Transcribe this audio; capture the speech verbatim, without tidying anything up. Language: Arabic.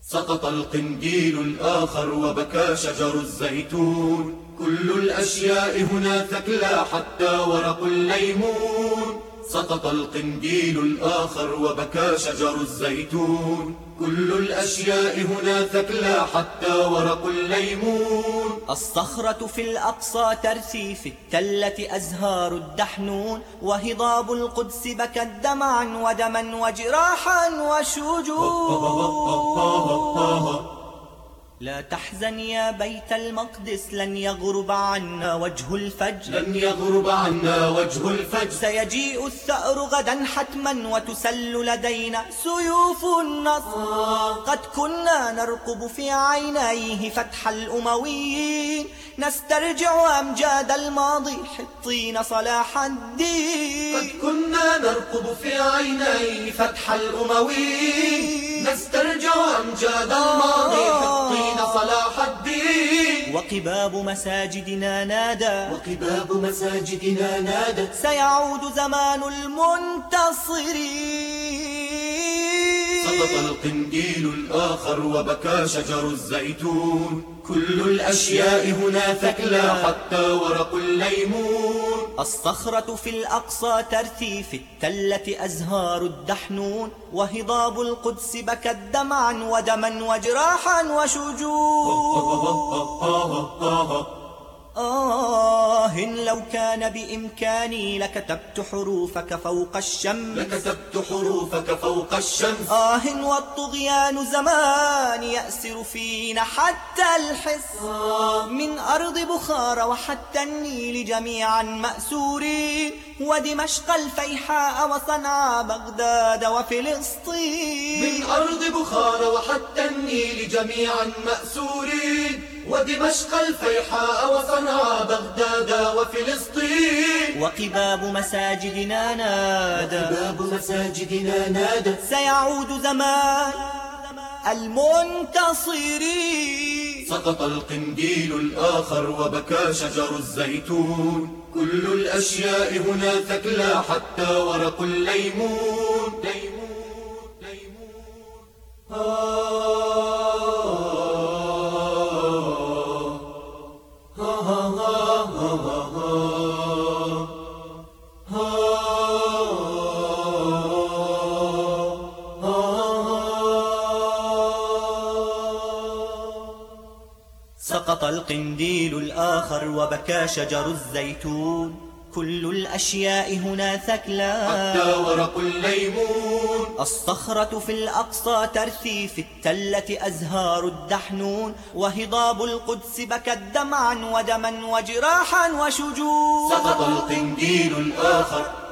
سقط القنديل الآخر وبكى شجر الزيتون. كل الأشياء هنا ثكلى حتى ورق الليمون. سقط القنديل الآخر وبكى شجر الزيتون. كل الأشياء هنا ثكلى حتى ورق الليمون. الصخرة في الأقصى ترثي في التلة أزهار الدحنون. وهضاب القدس بكت دمعا ودما وجراحا وشجون. لا تحزن يا بيت المقدس لن يغرب عنا وجه الفجر. لن يغرب عنا وجه الفجر. سيجيء الثأر غدا حتما وتسل لدينا سيوف النصر. قد كنا نرقب في عينيه فتح الأمويين. نسترجع أمجاد الماضي حطين صلاح الدين. قد كنا نرقب في عينيه فتح الأمويين. نسترجع أمجاد الماضي حطين صلاح الدين. وقباب مساجدنا نادى. وقباب مساجدنا نادى. سيعود زمان المنتصرين. سقط القنديل الآخر وبكى شجر الزيتون. كل الأشياء هنا ثكلى حتى ورق الليمون. الصخرة في الأقصى ترثي في التلة أزهار الدحنون. وهضاب القدس بكت دمعا ودما وجراحا وشجون. آه لو كان بإمكاني لكتبت حروفك فوق الشمس. لكتبت حروفك فوق الشمس. آه والطغيان زمان يأسر فينا حتى الحس. آه من أرض بخارى وحتى النيل جميعا مأسورين. ودمشق الفيحاء وصنعاء بغداد وفلسطين. من أرض بخارى وحتى النيل جميعا مأسورين. ودمشق الفيحاء وصنعاء بغداد وفلسطين. وقباب مساجدنا نادى. وقباب مساجدنا نادى. سيعود زمان المنتصرين. سقط القنديل الآخر وبكى شجر الزيتون. كل الأشياء هنا ثكلى حتى ورق الليمون. ليمون ليمون. سقط القنديل الآخر وبكى شجر الزيتون. كل الأشياء هنا ثكلى حتى ورق الليمون. الصخرة في الأقصى ترثي في التلة أزهار الدحنون. وهضاب القدس بكت دمعا ودما وجراحا وشجون. سقط القنديل الآخر